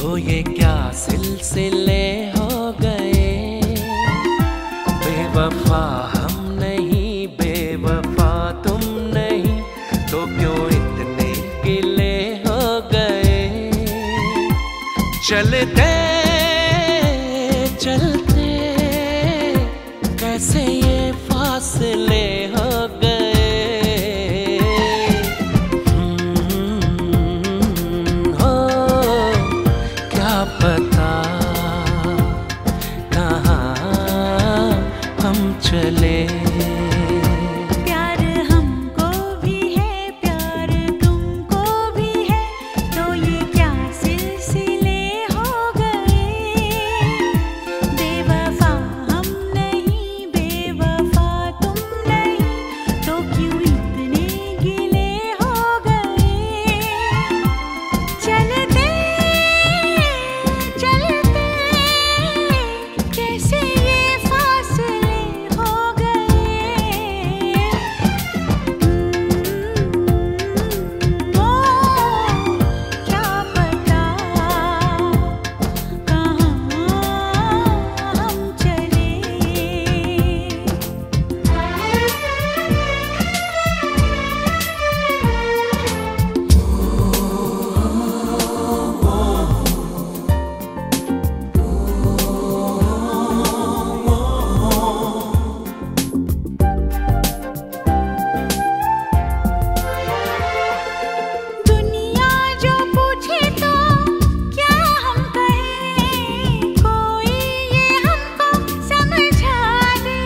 तो ये क्या सिलसिले हो गए। बेवफा हम नहीं, बेवफा तुम नहीं, तो क्यों इतने गिले हो गए। चलते चलते कैसे ये फासले हो गए। हो क्या पता कहाँ हम चले। प्यार हमको भी है, प्यार तुमको भी है, तो ये क्या सिलसिले हो गए। बेवफा हम नहीं, बेवफा तुम नहीं, तो क्यों इतने गिले हो गए। चलते चलते कैसे ये फासले हो गए। ओ क्या पता कहाँ हम चले। दुनिया जो पूछे तो क्या हम कहें, कोई ये हमको समझा दे।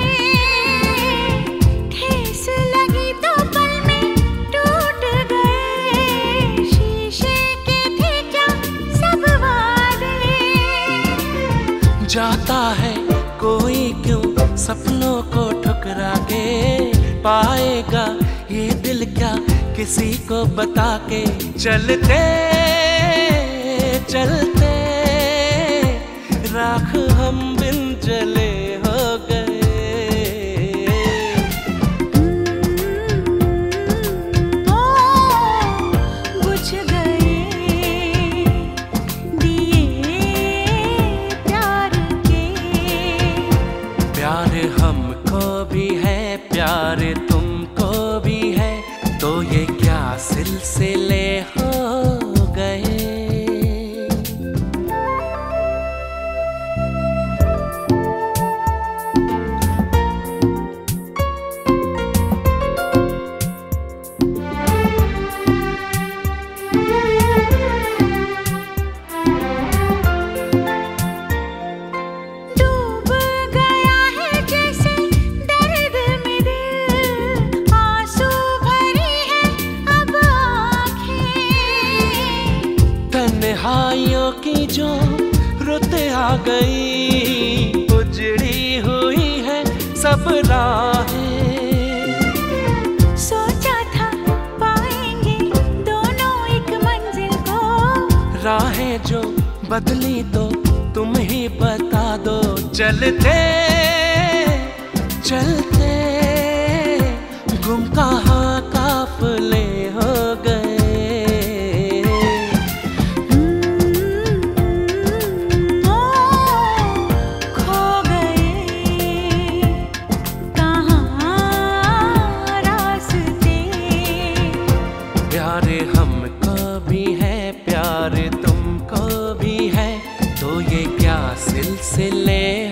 ठेस लगी तो पल में टूट गए, शीशे के थे क्या सब वादे। जाता है कोई क्यों सपनों को ठुकरा के, पाएगा ये दिल क्या किसी को बता के। चलते चलते राख हम बिन जले हो गए। ओ बुझ गए दिए प्यार के। प्यार हमको भी है, प्यार तुमको भी है, तो ये क्या सिलसिले हो गए। डूब गया है जैसे दर्द में दिल, आंसू भरी है अब आँखें। तन्हाइयों की जो रुत आ गई, उजड़ी हुई है सब राहें। सोचा था पाएंगे दोनों एक मंजिल को, राहें जो बदली तो तुम ही बता दो। चलते चलते गुम कहाँ काफिले हो गए। ओ खो गए कहाँ रास्ते। प्यार हमको भी है, प्यार तुमको भी है, तो ये क्या सिलसिले